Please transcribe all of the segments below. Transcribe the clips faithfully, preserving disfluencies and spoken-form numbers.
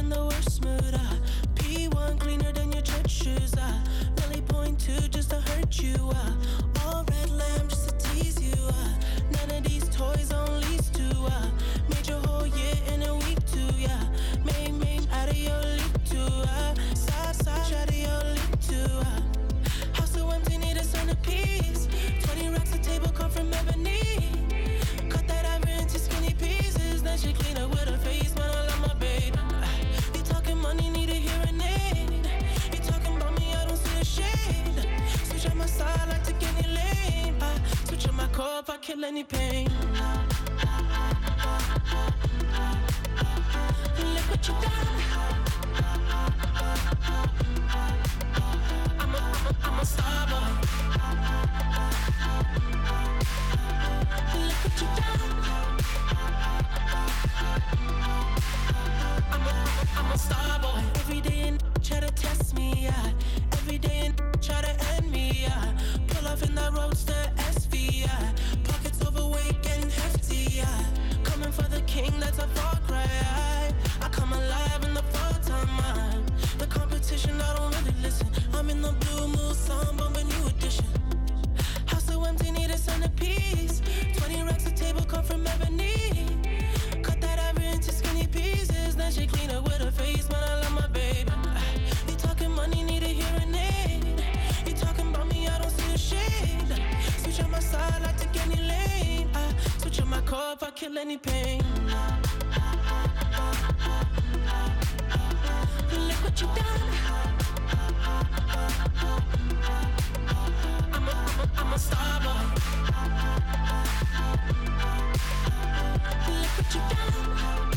in the worst mood. Uh, P one cleaner than your church shoes. Uh, Really point two just to hurt you. Uh, All red lamb just to tease you. Uh, None of these toys on lease to. Uh, Made your whole year in a week too. Yeah, made made out of your league too. Uh, Side side out of your league too. Uh, House so empty, need a centerpiece. Twenty racks a table come from ebony. Cut that ivory into skinny pieces. Then she clean up with her face, man, I love my baby. You talking money, need a hearing aid. You talking about me, I don't see the shade. Switch on my side, like take any lane. I switch on my core if I kill any pain. Look what you done. I'm a, I'm a, I'm a star boy. Look what you done. I'm a, I'm a star boy. Every day and try to test me, yeah. Every day and try to end me, yeah. Pull off in that roadster S V, yeah. Pockets overweight getting hefty, yeah. Coming for the king, that's a far cry. I, I come alive in the fall time, man. The competition, I don't really listen. I'm in the blue mood, song, bumping new edition. House so empty, need a centerpiece. Twenty racks a table come from ebony. Cut that ivory into skinny pieces. Then she clean up with her face, man, I love my baby. You talking money, need a hearing aid. You talking about me, I don't see a shade. Switch on my side, I take any lane. I switch on my core if I kill any pain. Look what you done. I'm a, I'm a, I'm a star boy. Look what you done.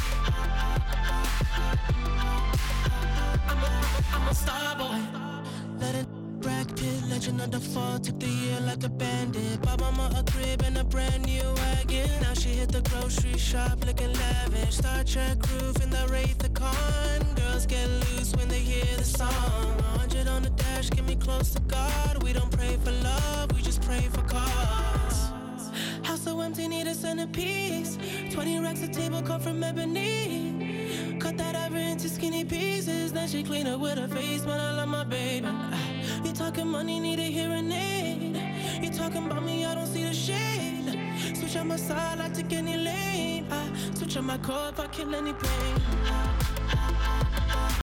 I'm a, I'm a, I'm a star boy. Let it rack pit, legend of the fall. Took the year like a bandit. Bought mama a crib and a brand new wagon. Now she hit the grocery shop looking lavish. Star Trek roof in the Wraith the Con. Girls get loose when they hear the song. one hundred on the dash, get me close to God. We don't pray for love, we just pray for cause. House so empty, need a centerpiece. Twenty racks a table come from ebony. Cut that ivory into skinny pieces. Then she clean up with her face, man, I love my baby. You talking money, need a hearing aid. You talking about me, I don't see the shade. Switch on my side, I take any lane. I switch on my core if I kill any pain.